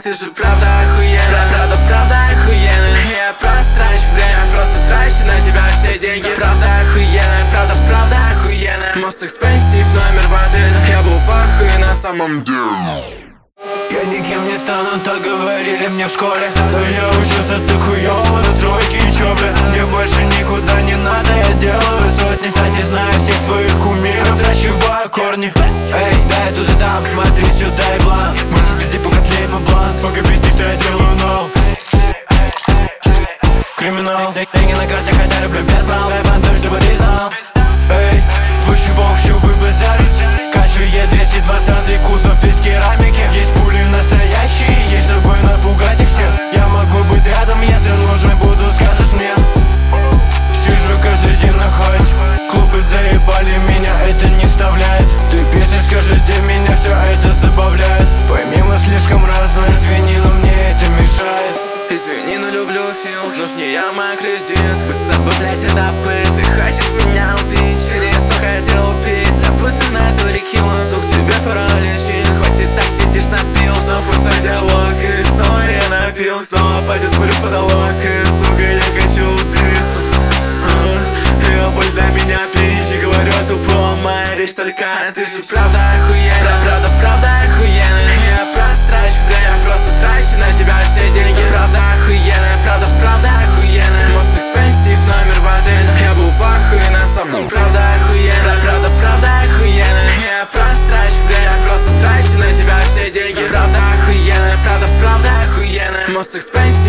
ты же правда охуенная. Правда охуенная. Я просто трачу время, просто трачу на тебя все деньги. Правда охуенная, правда охуенная. Most expensive номер в отеле. Я был в ахуе на самом деле. Я никем не стану, так говорили мне в школе. Но я учился так хуёво, на тройке и чё, бля? Мне больше никуда не надо, я делаю сотни. Кстати, знаю всех твоих кумиров, дрочеваю корни. Эй, дай тут и там, смотри сюда и план. Можешь пиздить, пока тлеет мой блант. Пока пиздишь, что я делаю, но криминал. Деньги на карте, хотя люблю бездна. Дай бандаж, чтобы ты знал. Эй, вышибал, хочу выбазарить. Качу Е220 кузов из керамики. Есть пули настоящие, есть собой напугать их всех. Я могу быть рядом, если нужно буду, скажешь мне. Сижу каждый день на хате. Клубы заебали меня, это не вставляет. Ты пишешь каждый день, меня все это забавляет. Пойми, мы слишком разные, извини, но мне это мешает. Извини, но люблю фил, нужнее мой кредит. Пусть с тобой, блядь, это пыль. Ты хочешь меня убить, через хотел убить. Забудь на эту реку, сук, тебе пора лечить. Хоть и так сидишь напился, пусть диалог. И снова я напил, снова пойдет смотрю в потолок. И, сука, я хочу убиться. Я боль для меня пищи, говорю тупо, моя речь только. Ты же правда охуенная. Правда охуенная. Я просто трачу время, просто трачу на тебя все деньги. Правда охуенная, правда охуенная. Most expensive номер в отеле. Я был в ахуе на самом. Правда охуенная. Правда охуенная. Я просто трачу время, просто трачу на тебя все деньги. Правда охуенная, правда охуенная. Most expensive